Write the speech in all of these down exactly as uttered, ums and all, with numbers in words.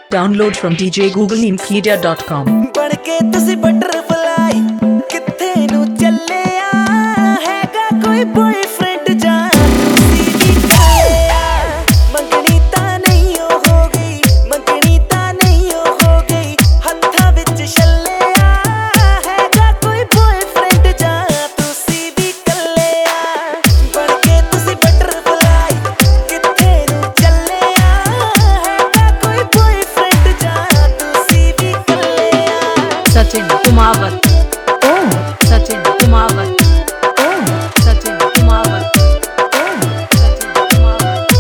Download from d j google media dot com. बन के तुसी बटरफ्लाई किथे नू चलिया हैगा कोई बॉयफ्रेंड जा तुसी भी काया मंगनी ता नहीं हो गई मंगनी ता नहीं हो गई हत्था विच छल्लिया हैगा कोई बॉयफ्रेंड जा तुसी भी कल्लिया बन के तुसी बटरफ्लाई किथे नू चलिया हैगा कोई बॉयफ्रेंड जा तुसी भी कल्लिया सचिन कुमावत ओम सचिन कुमावत ओम सचिन कुमावत ओम सचिन कुमावत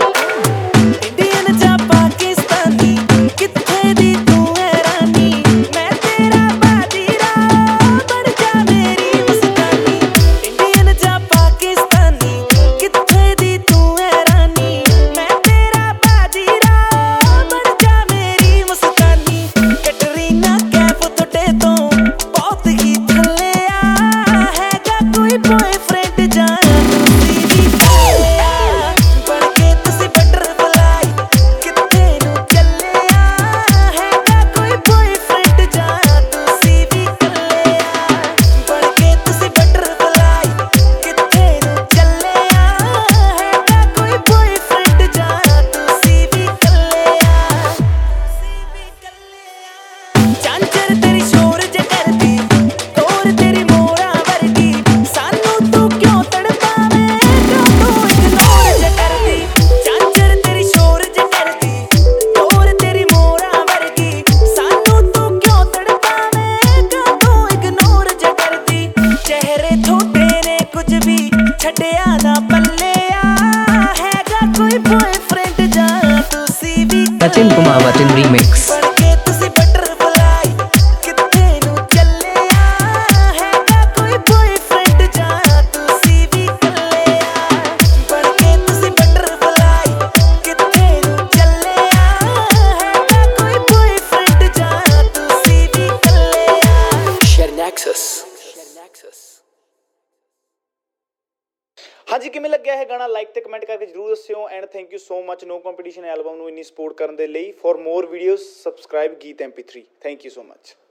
इंडियन जा पाकिस्तानी किथे दी तू है रानी मैं तेरा बाजीरा बन जा मेरी मस्तानी इंडियन जा पाकिस्तानी किथे दी तू है रानी मैं तेरा बाजीरा बन जा मेरी मस्तानी कैटरीना कैफ तोटे तो बहुत ही थल्ले आ हैगा कोई बॉयफ्रेंड जा तुसी भी कल्लिया बन के तुसी बटरफ्लाई किथे नू चलिया हैगा कोई बॉयफ्रेंड जा तुसी भी कल्लिया बन के तुसी बटरफ्लाई किथे नू चलिया हैगा कोई बॉयफ्रेंड जा तुसी भी कल्लिया तुसी भी कल्लिया चांचर तेरी शोर जे करदी तोर तेरी मोरा वर्गी सानू तू क्यों तड़पावे क्यों तू इग्नोर जे करदी चांचर तेरी शोर जे करदी तोर तेरी मोरा वर्गी सानू तू क्यों तड़पावे क्यों तू इग्नोर जे करदी चेहरे थोड़े ने कुछ भी छड्डिया ना पल्लिया हैगा कोई बॉयफ्रेंड जा तुसी भी Sachin Kumawat in remix. बन के तुसी बटरफ्लाई किथे नू चलिया हैगा कोई बॉयफ्रेंड जा तुसी भी कल्लिया बन के तुसी बटरफ्लाई किथे नू चलिया हैगा कोई बॉयफ्रेंड जा तुसी भी कल्लिया शेयर नैक्सस ਹਾਂਜੀ ਕਿਵੇਂ ਲੱਗਿਆ ਇਹ ਗਾਣਾ ਲਾਈਕ ਤੇ ਕਮੈਂਟ ਕਰਕੇ ਜਰੂਰ ਦੱਸਿਓ and thank you so much no competition album ਨੂੰ ਇੰਨੀ ਸਪੋਰਟ ਕਰਨ ਦੇ ਲਈ ਫॉर ਮੋਰ ਵੀਡੀਓਜ਼ ਸਬਸਕ੍ਰਾਈਬ ਗੀਤ M P three thank you so much